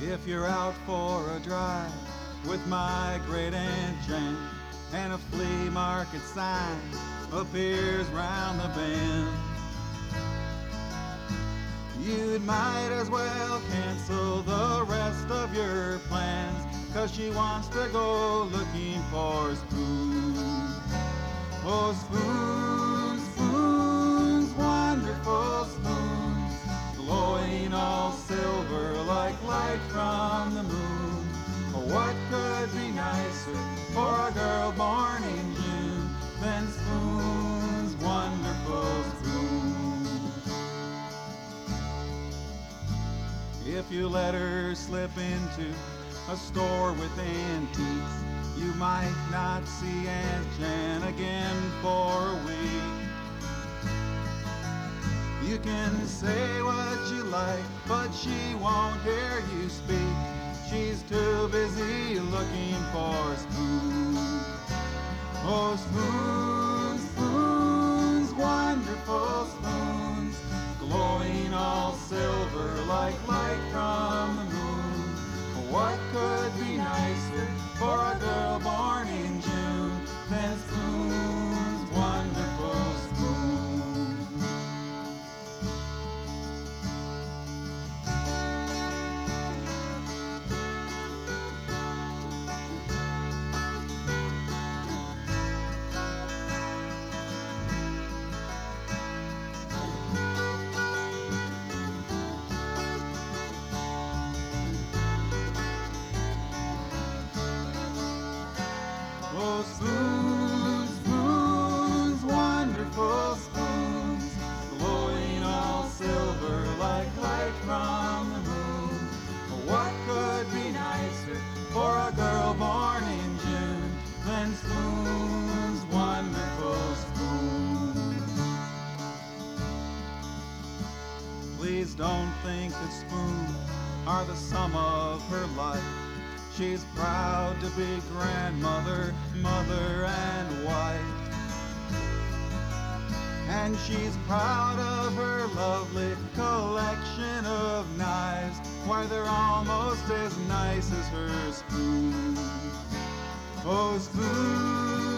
If you're out for a drive with my great Aunt Jane and a flea market sign appears round the bend, you might as well cancel the rest of your plans, 'cause she wants to go looking for spoons. Oh, spoons, spoons, wonderful spoons, glowing all silver like light from the moon. Oh, what could be nicer for a girl born in June than spoons, wonderful spoons? If you let her slip into a store with antiques, you might not see Aunt Jan again for a week. You can say what you like, but she won't hear you speak. She's too busy looking for spoons. Oh, spoons, spoons, wonderful spoons, glowing all silver like light from the moon. What could be nicer for a girl born in June than spoons, wonderful spoons? Oh, spoons, spoons, wonderful spoons, glowing all silver like light from the moon. What could be nicer for a girl born in June than spoons, wonderful spoons? Please don't think that spoons are the sum of her life. She's proud to be grandmother, mother, and wife. And she's proud of her lovely collection of knives. Why, they're almost as nice as her spoons. Oh, spoons,